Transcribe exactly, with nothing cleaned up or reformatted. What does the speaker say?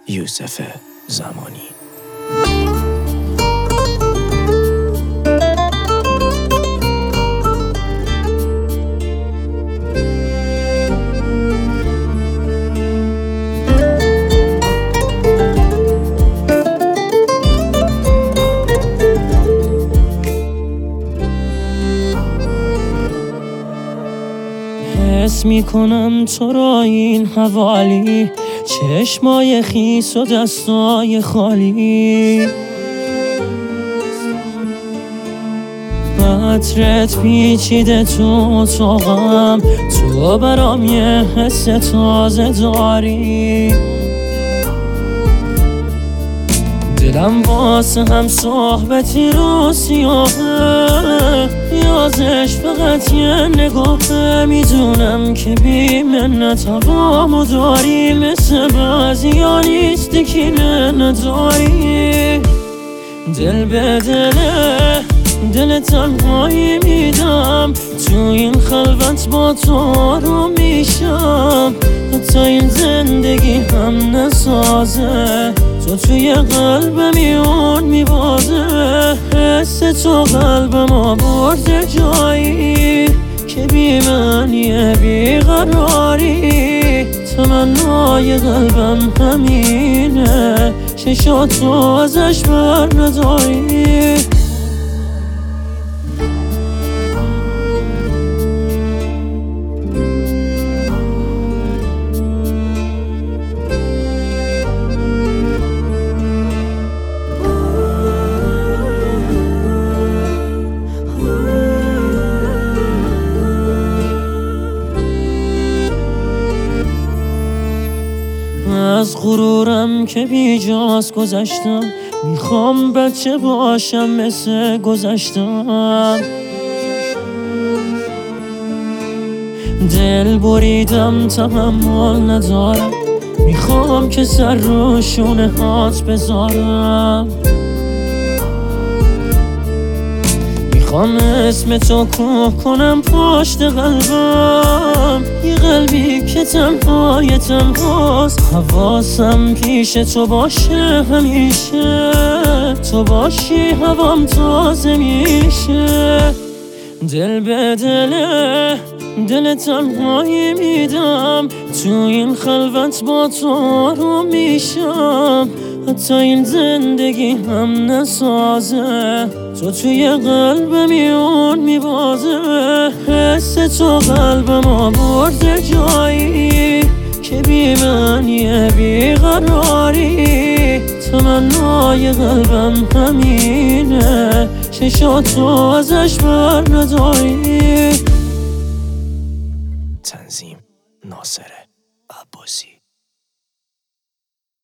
یوسف زمانی. حس میکنم تو را این حوالی، چشمای خیس و دستای خالی. عطرت پیچیده تو اتاقم، تو برام یه حس تازه داری. دلم واسه هم صحبتی رو سیاهه، یازش فقط یه نگاهه. میدونم که بی منت هوامو داری، مثل بعضیا نیستی که نداری. دل به دله دل تنهایی میدم، تو این خلوت با تو آروم میشم. حتی این زندگی هم نسازه، تو توی قلبم اون میبازه. حس تو قلبم آورده جایی که بی من یه بیقراری. تمنای قلبم همینه، چشاتو ازش بر نداری. از غرورم که بیجاست گذشتم، میخوام بچه باشم مثل گذشتم. دل بریدم تحمل ندارم، میخوام که سر رو شونه هات بذارم. میخوام اسم تو کوه کنم پشت قلبم، یه قلبی که تنهای تنهاست. حواسم پیش تو باشه همیشه، تو باشی هوام تازه میشه. دل به دله دل تنهایی میدم، تو این خلوت با تو آروم میشم. حتی این زندگی هم نسازه، تو توی قلبم اون میبازه. حس تو قلبم آورده جایی که بی من یه بیقراری. تمنای قلبم همینه، چشاتو ازش بر نداری. تنظیم ناصر عباسی.